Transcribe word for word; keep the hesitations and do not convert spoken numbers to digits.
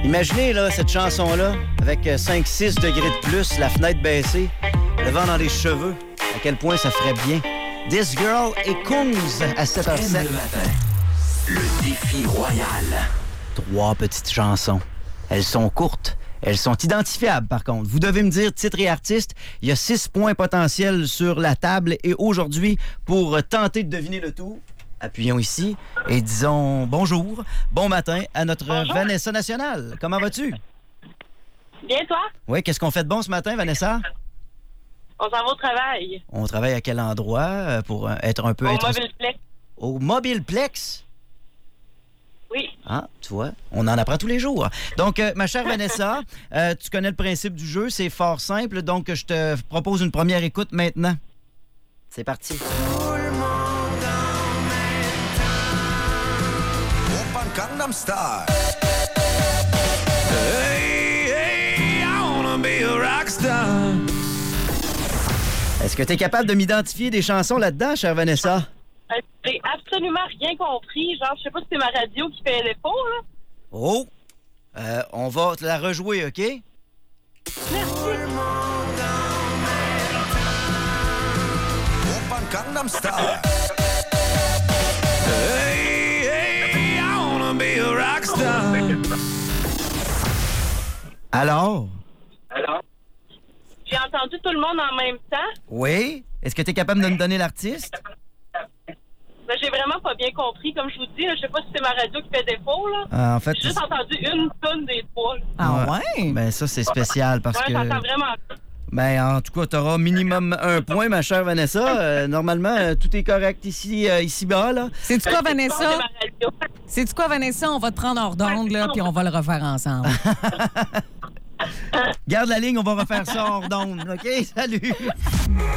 Imaginez là, cette chanson-là, avec cinq six degrés de plus, la fenêtre baissée, le vent dans les cheveux, à quel point ça ferait bien. This Girl et Kungs à sept heures sept. Le matin, le défi royal. Trois petites chansons. Elles sont courtes. Elles sont identifiables, par contre. Vous devez me dire titre et artiste. Il y a six points potentiels sur la table. Et aujourd'hui, pour tenter de deviner le tout, appuyons ici et disons bonjour, bon matin à notre bonjour. Vanessa Nationale. Comment vas-tu? Bien, toi? Oui, qu'est-ce qu'on fait de bon ce matin, Vanessa? On s'en va au travail. On travaille à quel endroit pour être un peu... Au être... Mobileplex. Au Mobileplex? Oui. Ah, tu vois, on en apprend tous les jours. Donc, euh, ma chère Vanessa, euh, tu connais le principe du jeu, c'est fort simple, donc je te propose une première écoute maintenant. C'est parti. Tout le monde en même temps. Open Gangnam Style. Hey, hey, I wanna be a rockstar. Est-ce que tu es capable de m'identifier des chansons là-dedans, chère Vanessa? Euh, J'ai absolument rien compris. Genre, je sais pas si c'est ma radio qui fait l'effort, là. Oh! Euh, on va te la rejouer, OK? Merci. Open Gangnam Style. Hey, hey, I wanna be a rockstar. Alors? Alors? J'ai entendu tout le monde en même temps. Oui? Est-ce que tu es capable de me donner l'artiste? Ben, j'ai vraiment pas bien compris. Comme je vous dis, là, je sais pas si c'est ma radio qui fait défaut, là. Ah, en fait, J'ai juste entendu une tonne des trois. Là. Ah ouais? Ben ça, c'est spécial parce Ouais, que... j'entends vraiment. Ben, en tout cas, tu auras minimum un point, ma chère Vanessa. Euh, normalement, euh, tout est correct ici, euh, ici-bas, là. C'est-tu quoi, Vanessa? C'est ma radio. C'est-tu quoi, Vanessa? On va te prendre hors d'onde, là, puis on va le refaire ensemble. Garde la ligne, on va refaire ça hors d'onde, OK? Salut!